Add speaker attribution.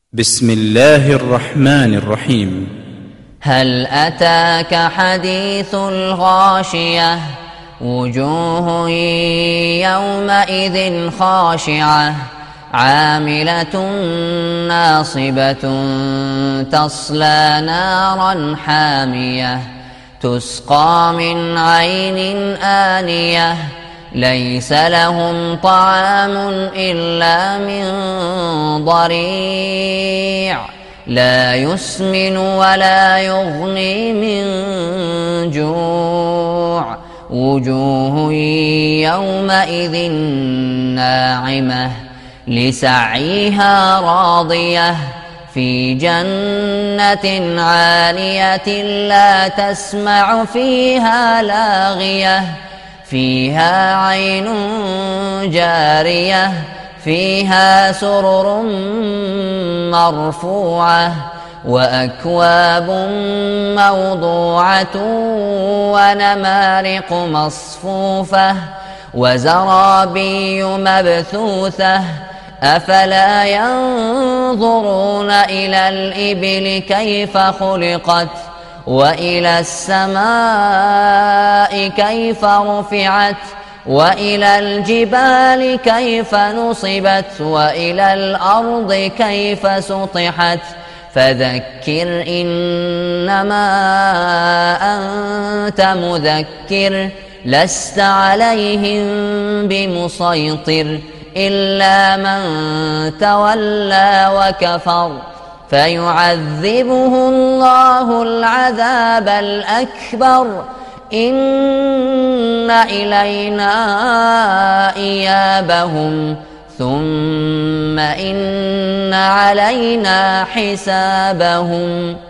Speaker 1: بسم الله الرحمن الرحيم.
Speaker 2: هل أتاك حديث الغاشية؟ وجوه يومئذ خاشعة عاملة ناصبة تصلى نارا حامية تسقى من عين آنية ليس لهم طعام إلا من ضريع لا يسمن ولا يغني من جوع وجوه يومئذ ناعمة لسعيها راضية في جنة عالية لا تسمع فيها لاغية فيها عين جارية فيها سرر مرفوعة وأكواب موضوعة ونمارق مصفوفة وزرابي مبثوثة أفلا ينظرون إلى الإبل كيف خلقت وإلى السماء كيف رفعت وإلى الجبال كيف نصبت وإلى الأرض كيف سطحت فذكر إنما أنت مذكر لست عليهم بمسيطر إلا من تولى وكفر فيعذبه الله العذاب الأكبر إن إلينا إيابهم ثم إن علينا حسابهم.